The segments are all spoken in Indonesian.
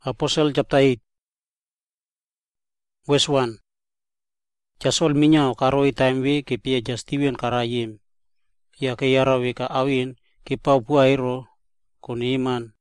Apostle chapter 8, verse 1. Jasol minyao karoi time we ke pia Steven karayim. Ya ke yara we ka awin ke pau puairo koni iman.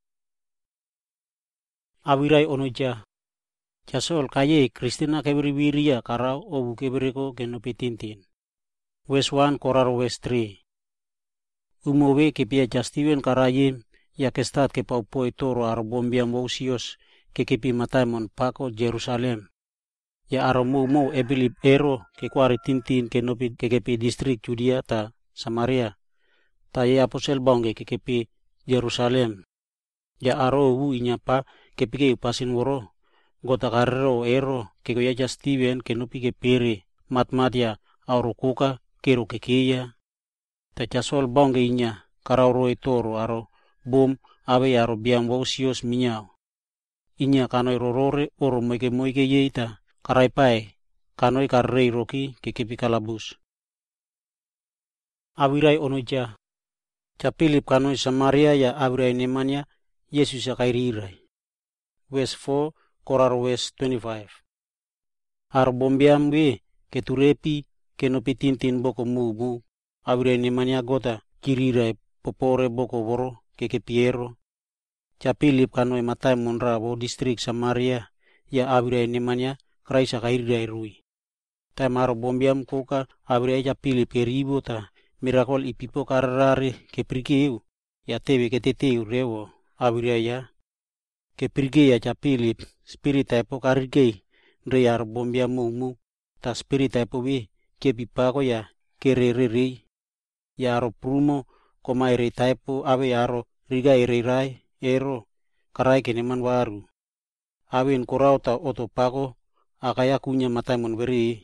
Awirai onoja. Jasol kaye Kristina kebiri wiria karau obu kebereko genopi tintin. Verse 1 koraro verse 3. Umowe ke pia Steven karayim ya ke start ke pau poi toro arbombiam wosios ke kepi mataimon pako Jerusalem. Ya aromo ebilib ero ke kuari tintin ke nopi ke kepi distrik Judea ta Samaria. Ta ye aposel bangge ke kepi Jerusalem. Ya aro wu inyapa ke pike upasin woro. Gota karero ero ke goya Steven ke nopi ke pere matmatia aurukuka kero kekeya. Ta jasol bangge inya karauro etoro aro bom abe aro biam wosios minyao. Inya kanoi rorore oro moike yeita karai pai kanoi karrei roki ke kepi kalabus. Awirai onoja. Capilip kanoi Samaria ya awirai nemania Yesus ya kairirai. Verse 4 koraro verse 25. Arbombiam we keturepi kenopi tintin boko mumu awirai nemania gota kirirai popore boko woro ke kepiero. Capilip kanoi matai monrabo distrik Samaria ya awirai nemania Kraisa kairirai rui. Tamaro bombiam koka awirai capilip keribo ta mirakol ipipo kararare ke prikeu ya tewe ke teteu rewo awirai ya ke prike ya capilip spirit taipo karikei re ar bombiam mumu ta spirit taipo we ke pipako ya kerererei ya aro prumo koma ere taipo awe aro riga ereirai ero karai keneman waru awin korau ta otopako akaya kunya mataimon beri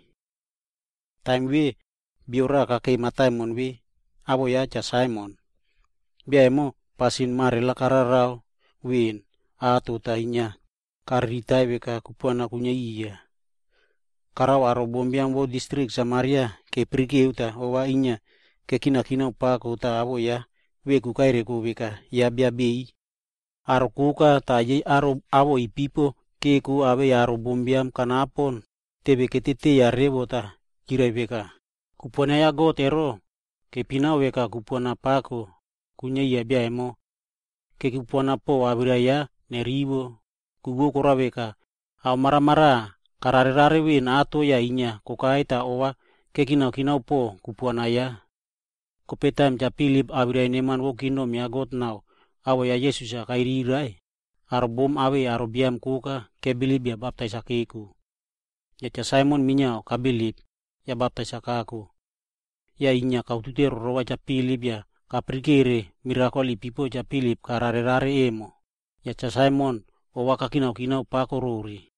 time we biora kakei mataimon we abo ya cha Simon biaemo pasin marela kararau win atu tainya karitai weka kupuana kunya iya karau aro bombiang wo distrik Samaria ke prike uta owa inya ke kina upako uta abo ya we kukaire ku weka ya biabi aro kuka taye aro abo ipipo ke ku abe aro bombiam kanapon tebe ketete ya rebota kirai weka kupuana ya gotero ke pina weka kupuana pako kunya ya biaemo ke kupuana po abiraya neribo kugo kora weka au mara kararerare we na ato ya inya kokai ta owa ke kina po kupuana ya kopetam capilip abirai neman wo kino miagot nau awo ya Yesus ya kairirai arbom awe arobiam kuka ke bilib ya baptais akiku ya cha Simon minyao kabilip ya baptais akaku ya inya kau tutero rowa capilip ya kaprikere mirakol ipipo capilip kararerare emo ya cha Simon owa kakinau pako ruri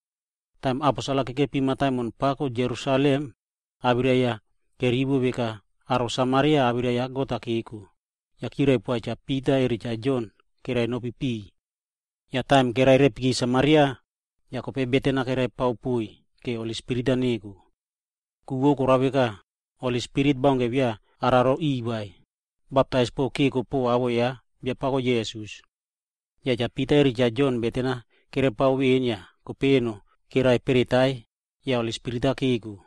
tam aposala kekepi mataimon pako Jerusalem abiraya keribu beka aro Samaria abiraya gota kiku ya kirai pua cha Peter eri cha John kirai no pipi ya time kirai repgi Samaria ya kope betena kirai paupui ke Holy Spirit aniku kuwo korabeka Holy Spirit bangge bia araro ibai baptize po kiko po awo ya bia pako Yesus ya cha Peter eri cha John betena kirai pauin ya kopeno kirai peritai ya Holy Spirit akiku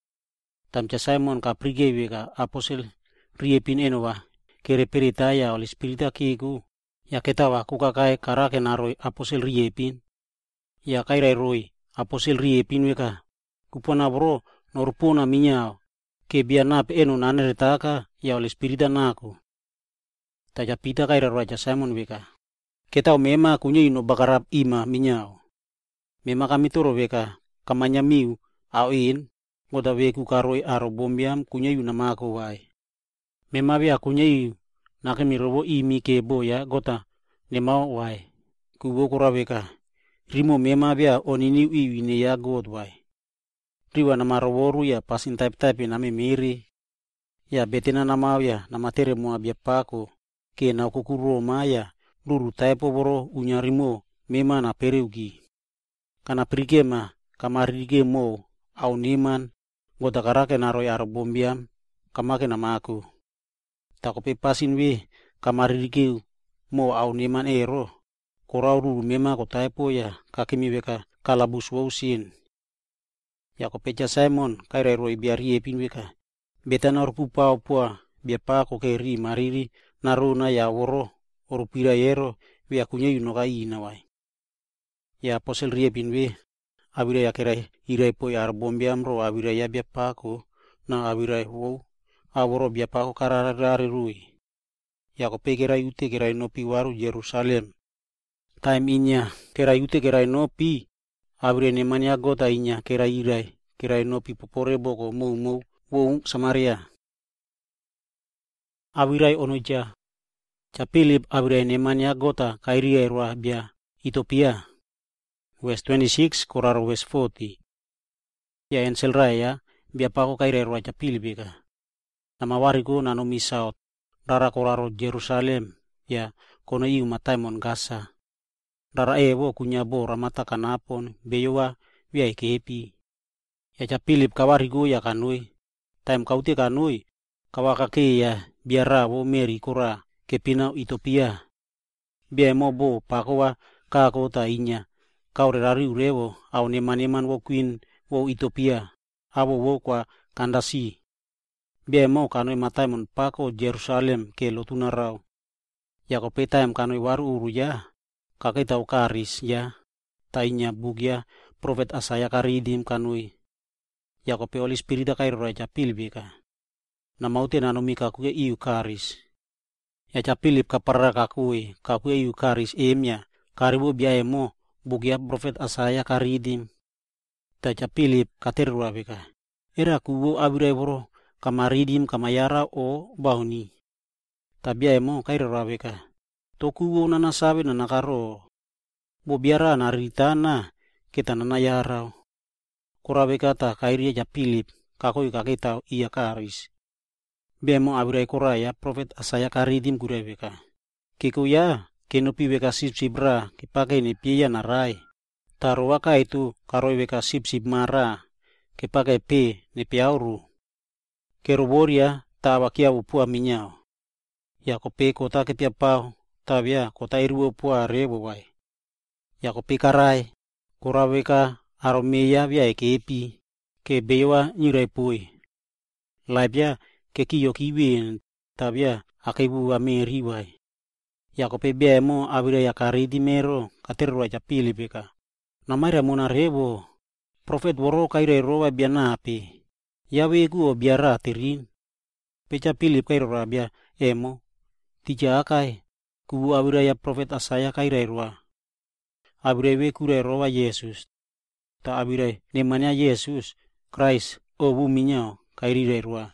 tam cha Simon kaprige weka apostle riepin enova kere peritai ya Holy Spirit akiku ya ketawa kukakai karake naroi apostle riepin ya kairai roi apostle riepin weka kupona bro norpona minyao ke bianap eno naneretaka ya Holy Spirit anaku taja pita kairai roja Simon weka ketau mema kunyi no bakarap ima minyao mema kami toro weka kamanya miu awin ngoda weku karoi aro bombiam kunyi namako wai mema bia kunyi nakemi robo imi ke boya gota nemao wai kubo koraweka rimo mema bia onini iwine ya god wai riwa nama roboru ya pasin type nami miri ya betena nama ya nama tere mua bia pako ke na kukuro maya luru type boro unyarimo mema na pereugi kana prigema kamarige mo au niman gota karake naroi arbombiam kamake namaku takope pasin we kamarige mo au niman ero korau ruru mema ko taipo ya kakimi weka kalabus wausin. Ya ko pecha Simon kaira roi biari epin weka. Betana rupu pao pua bia pa ko keri mariri naruna ya woro orupira yero wia kunya yunoka ina wai. Ya apostle riepin we abira ya kera irai po ya arbombi amro abira ya bia pa ko na abira wo aworo bia pa ko kararari rui. Ya ko pe kera yute kera inopi waru Jerusalem. Time inya kera yute kera inopi abira nemania gota inya kera irai kera inopi popore boko mau wo Samaria. Abirai onoja cha Philip abirai nemania gota kairi erwa bia Ethiopia. Verse 26 koraro verse 40. Ya ensel raya bia pako kairi erwa cha Philip ika. Nama wariku nanomi South rara koraro Jerusalem ya kono iu mataimon Gaza. Rara ewo kunyabo ramata kanapon beyowa bia ikepi. Ya cha Philip kawariku ya kanui. Time kaute kanui kawakake ya biara wo meri kora kepina Ethiopia. Bia mobo pakowa kako ta inya. Kaure rari urewo au neman wo queen wo Ethiopia. Abo wo kwa kandasi. Bia mo kanui mataimon pako Jerusalem ke lotuna rau. Ya ko petaim kanui waru uru ya. Kakai tau karis ya. Tainya bugya profet Asaya karidim kanui. Ya ko pe Holy Spirit kairo raja Philip. Na maute nanomi kakue iu karis. Ya cha Philip kapara kakue iu karis emya karibu bia emo bugya profet Asaya karidim. Ta cha Philip katerwa beka. Era kuwo abire boro kamaridim kamayara o bauni. Ta bia emo kairo beka. Tokuwo nana sabe nana karo. Bo biara naritana kita nana yarau. Korabe kata kairi cha Philip kakoi kaketa iya karis. Bemo abirai koraya profet Asaya karidim kurebeka. Kiko ya kenopi beka sip-sibra kepake ni piya narai. Taruaka itu karoi beka sip-sip mara kepake pe ni piauru. Keroboria tawakia upua minyao. Ya kope kota kepia pau tabia kota iru upua rebo wai. Ya kope karai korabeka aromeya bia ekepi ke bewa nyirai pui. Laibia ke kiyo kiwin tabia akebu ameri wai. Ya kope bia emo abira ya karidi mero katerwa cha Philip eka. Namaira mona rebo profet woro kaire roa bia napi. Yawe ku o biara tirin. Pecha Philip kairo bia emo tija akai kubu abira ya profet Asaya kaire roa. Abira we kure roa Yesus. Ta abira nemanya Yesus Christ o buminya kairi roa.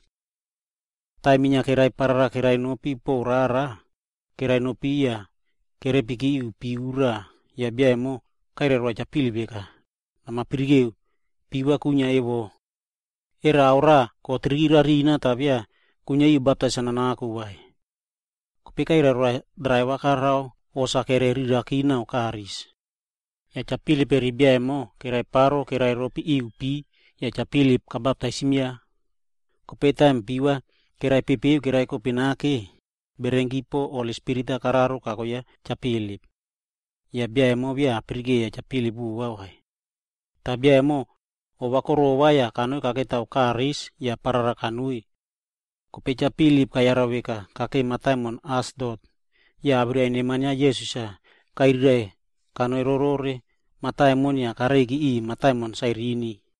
Taiminya kerai parara kerai nopi po rara kerai nopi ya kere piki piura ya bia emo kaire roa cha Philip eka. Nama pirigeu piwa kunya ewo era ora ko trira rina tabia kunya i baptisan aku wai. Kopi kaire roa driver karau osa kere rira kina o karis. Ya cha Philip bia emo kerai paro kerai ropi iupi ya cha Philip kabaptaisimia. Kopeta empiwa kerai pipiu kerai kopinake berenggipo Holy Spirit kararo kako ya cha Philip. Ya bia emo bia pergi ya cha Philip wai. Ta bia emo o wakoro waya kanui kake tau karis ya parara kanui. Kopecha Philip kayara weka kake mataimon Asdod. Ya abria nemanya Yesus ya kaire kanui rorore mataimon ya karegi i mataimon Sairini.